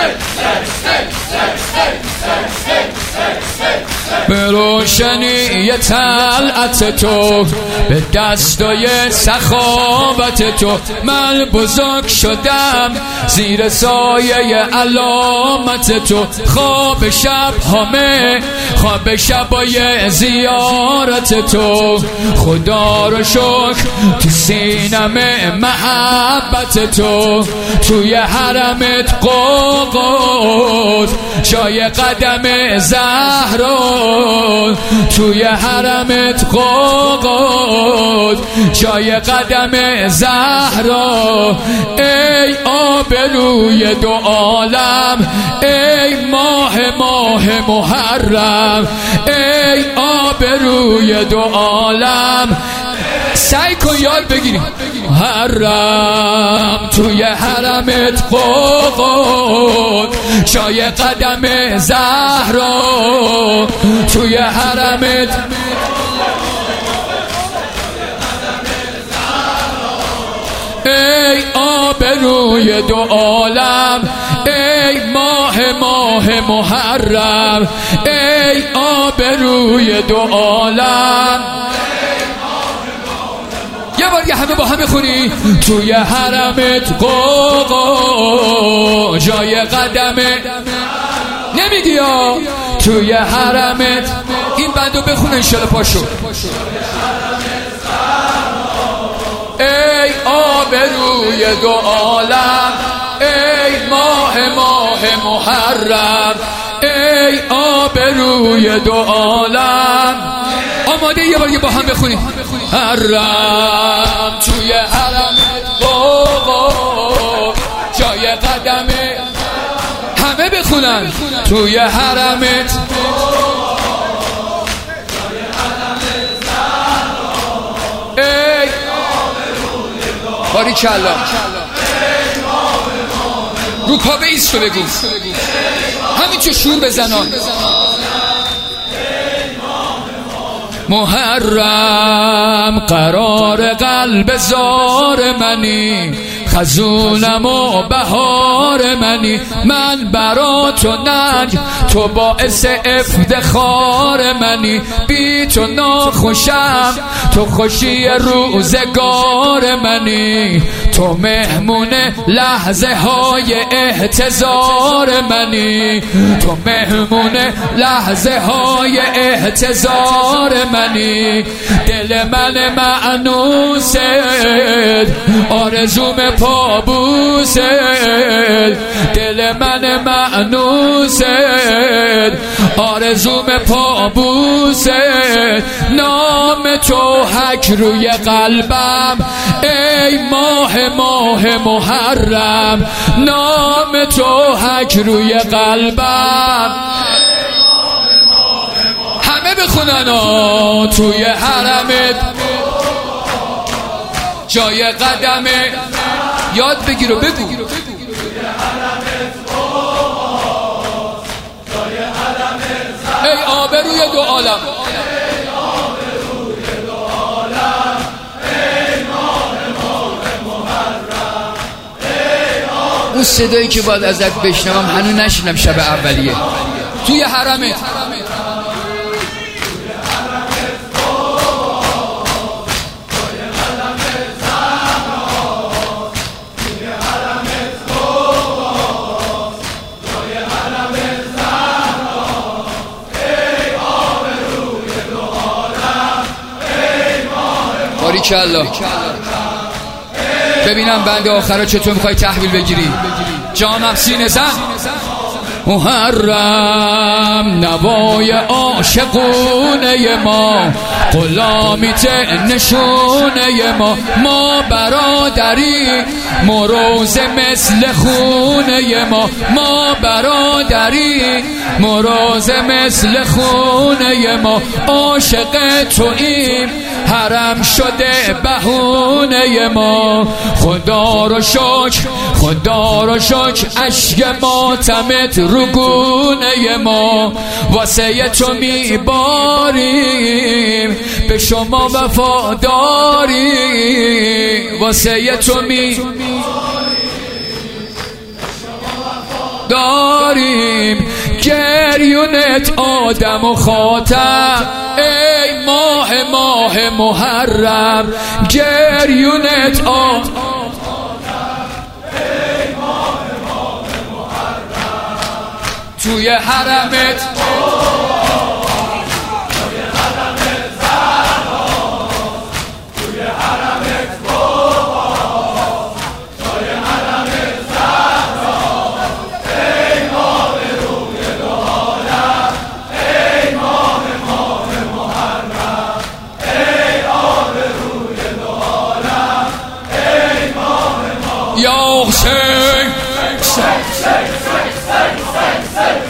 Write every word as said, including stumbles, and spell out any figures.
به روشنی طلعت تو، به دستای سخاوت تو، من بزرگ شدم زیر سایه علامت تو. خواب شب همه خواب شبای زیارت تو، خدا رو شکر تو سینم محبت تو. توی حرمت قوقوز جای قدم زهرا، توی حرمت قوقوز جای قدم زهرا. ای آبروی دو عالم، ای ماه ماه محرم، ای آبروی دو عالم. سعی کن یاد بگیری حرم، توی حرمت قوقوز جای قدم زهرا، توی حرمت ای آبروی دو عالم، ای ماه ماه محرم، ای آبروی دو عالم. یه بار یه همه با هم بخونی. توی حرمت قوقو جای قدمه، نمیگی یا توی حرمت. این بندو بخونه انشالله پاشو. ای آبروی دو عالم، ای ماه ماه محرم، ای آبروی دو عالم. آماده یه بار یه با هم بخونیم. حرم توی حرمت قوقو جای قدمه، همه بخونن. توی حرمت ای باری کلا رو پا به ایستو بگو، همین چو شور بزنان. محرم قرار قلب زار منی، خزونم و بهار منی. من برا تو ننگ، تو باعث افتخار منی. بی تو ناخوشم، تو خوشی روزگار منی. تو مهمون لحظه های احتضار منی، تو مهمون لحظه های احتضار منی. دل من معنوست، آرزوم پابوست. دل من معنوست، آرزوم پابوست. نام تو حک روی قلبم، ای ماه ماه محرم. نام تو حک روی قلبم. همه بخونن ها. توی حرمت جای قدمه، یاد بگیر و بگو. ای آبروی دو عالم، اون صدایی که باید ازت بشنوم هنوز نشنم شب اولیه. توی حرمت باریکالله. ببینم بند آخر چطور میخوای تحویل بگیری. جانم سینه زن. محرم نوای عاشقونه ما، غلامیت نشونه ما. ما برادری مروز مثل خونه ما، ما برادری مروز مثل خونه ما. عاشق توییم حرم شده بهونه ما. خدا رو شکر خدا رو شکر اشک ماتمت رو گونه ما. واسه تو میباریم به شما وفاداری. واسه تو می داریم گریونت آدم و خاتم ای ماه ماه محرم گریونت آدم ای ماه ماه محرم توی حرمت یا حسین